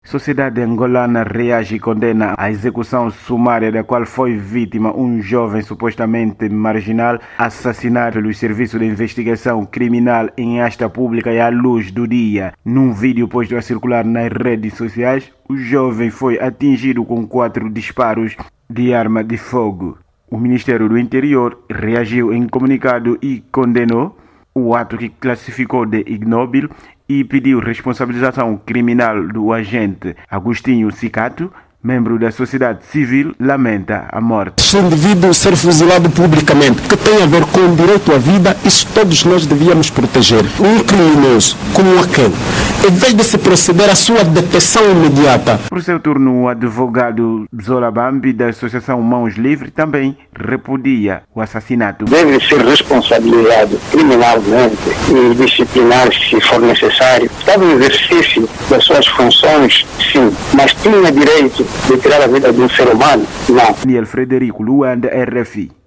Sociedade angolana reage e condena a execução sumária da qual foi vítima um jovem supostamente marginal assassinado pelos serviços de investigação criminal em asta pública e à luz do dia. Num vídeo posto a circular nas redes sociais, o jovem foi atingido com 4 disparos de arma de fogo. O Ministério do Interior reagiu em comunicado e condenou o ato que classificou de ignóbil e pediu responsabilização criminal do agente. Agostinho Cicato, membro da sociedade civil, lamenta a morte. Se o indivíduo ser fuzilado publicamente, que tem a ver com o direito à vida, isso todos nós devíamos proteger. Um criminoso como aquele, em vez de se proceder à sua detenção imediata. Por seu turno, o advogado Zola Bambi, da Associação Mãos Livres, também repudia o assassinato. Deve ser responsabilizado criminalmente e disciplinar se for necessário. Estava no exercício das suas funções, sim, mas tinha direito de tirar a vida de um ser humano? Não. Daniel Frederico, Luanda, RFI.